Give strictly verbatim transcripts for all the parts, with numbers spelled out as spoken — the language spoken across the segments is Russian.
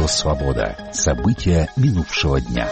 Радио «Свобода». События минувшего дня.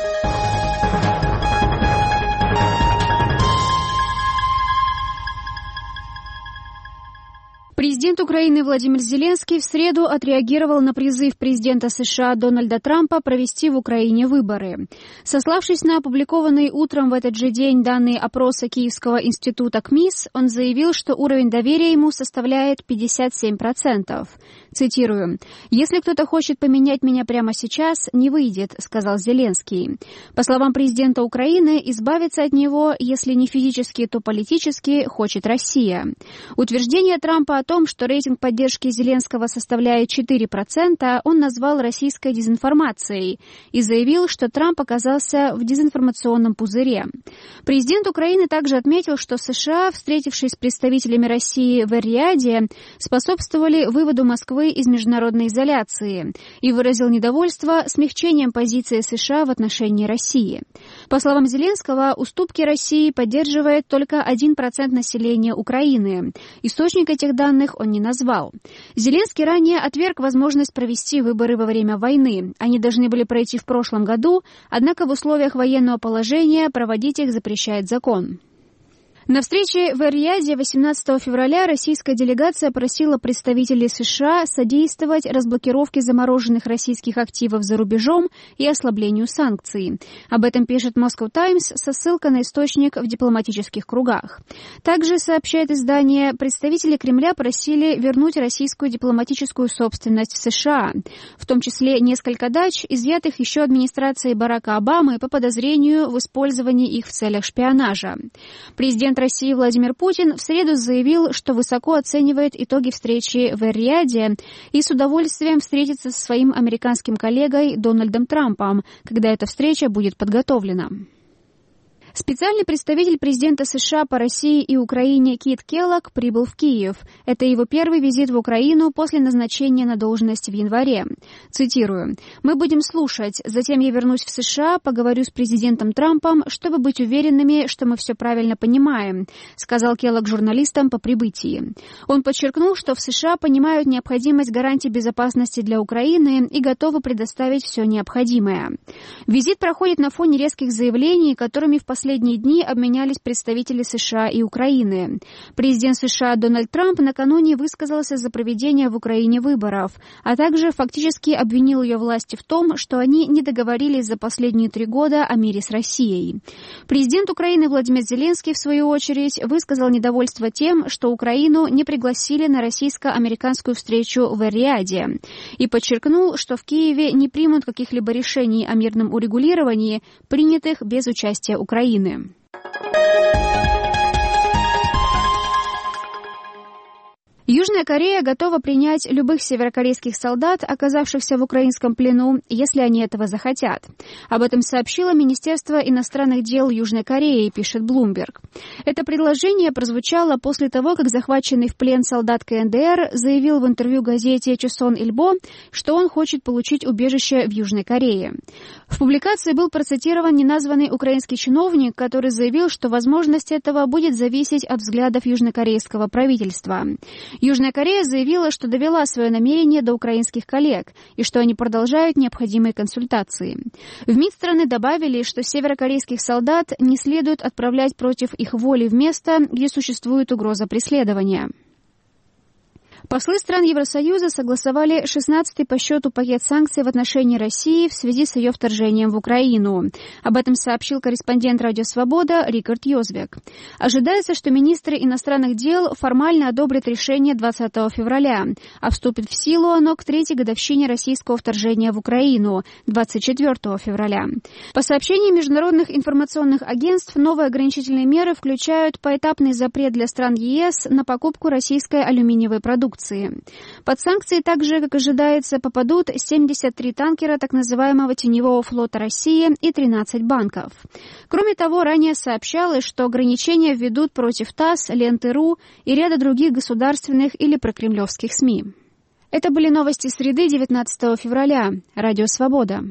Президент Украины Владимир Зеленский в среду отреагировал на призыв президента США Дональда Трампа провести в Украине выборы. Сославшись на опубликованные утром в этот же день данные опроса Киевского института КМИС, он заявил, что уровень доверия ему составляет пятьдесят семь процентов. Цитирую: «Если кто-то хочет поменять меня прямо сейчас, не выйдет», — сказал Зеленский. По словам президента Украины, избавиться от него, если не физически, то политически, хочет Россия. Утверждение Трампа о том, что рейтинг поддержки Зеленского составляет четыре процента, он назвал российской дезинформацией и заявил, что Трамп оказался в дезинформационном пузыре. Президент Украины также отметил, что США, встретившись с представителями России в Эр-Рияде, способствовали выводу Москвы из международной изоляции и выразил недовольство смягчением позиции США в отношении России. По словам Зеленского, уступки России поддерживает только один процент населения Украины. Источник этих данных он не назвал. Зеленский ранее отверг возможность провести выборы во время войны. Они должны были пройти в прошлом году, однако в условиях военного положения проводить их запрещает закон. На встрече в Эр-Рияде восемнадцатого февраля российская делегация просила представителей США содействовать разблокировке замороженных российских активов за рубежом и ослаблению санкций. Об этом пишет Moscow Times со ссылкой на источник в дипломатических кругах. Также, сообщает издание, представители Кремля просили вернуть российскую дипломатическую собственность в США, в том числе несколько дач, изъятых еще администрацией Барака Обамы по подозрению в использовании их в целях шпионажа. Президент России Владимир Путин в среду заявил, что высоко оценивает итоги встречи в Эр-Рияде и с удовольствием встретится со своим американским коллегой Дональдом Трампом, когда эта встреча будет подготовлена. Специальный представитель президента США по России и Украине Кит Келлог прибыл в Киев. Это его первый визит в Украину после назначения на должность в январе. Цитирую: «Мы будем слушать, затем я вернусь в США, поговорю с президентом Трампом, чтобы быть уверенными, что мы все правильно понимаем», сказал Келлог журналистам по прибытии. Он подчеркнул, что в США понимают необходимость гарантий безопасности для Украины и готовы предоставить все необходимое. Визит проходит на фоне резких заявлений, которыми в последние В последние дни обменялись представители США и Украины. Президент США Дональд Трамп накануне высказался за проведение в Украине выборов, а также фактически обвинил ее власти в том, что они не договорились за последние три года о мире с Россией. Президент Украины Владимир Зеленский, в свою очередь, высказал недовольство тем, что Украину не пригласили на российско-американскую встречу в Эр-Рияде, и подчеркнул, что в Киеве не примут каких-либо решений о мирном урегулировании, принятых без участия Украины. Южная Корея готова принять любых северокорейских солдат, оказавшихся в украинском плену, если они этого захотят. Об этом сообщило Министерство иностранных дел Южной Кореи, пишет Bloomberg. Это предложение прозвучало после того, как захваченный в плен солдат ка эн дэ эр заявил в интервью газете «Чосон Ильбо», что он хочет получить убежище в Южной Корее. В публикации был процитирован неназванный украинский чиновник, который заявил, что возможность этого будет зависеть от взглядов южнокорейского правительства. Южная Корея заявила, что довела свое намерение до украинских коллег и что они продолжают необходимые консультации. В МИД страны добавили, что северокорейских солдат не следует отправлять против их воли в место, где существует угроза преследования. Послы стран Евросоюза согласовали шестнадцатый по счету пакет санкций в отношении России в связи с ее вторжением в Украину. Об этом сообщил корреспондент «Радио Свобода» Рикард Йозвек. Ожидается, что министры иностранных дел формально одобрят решение двадцатого февраля, а вступит в силу оно к третьей годовщине российского вторжения в Украину двадцать четвёртого февраля. По сообщениям международных информационных агентств, новые ограничительные меры включают поэтапный запрет для стран е эс на покупку российской алюминиевой продукции. Под санкции также, как ожидается, попадут семьдесят три танкера так называемого теневого флота России и тринадцать банков. Кроме того, ранее сообщалось, что ограничения введут против ТАСС, Ленты.ру и ряда других государственных или прокремлевских СМИ. Это были новости среды девятнадцатого февраля. Радио Свобода.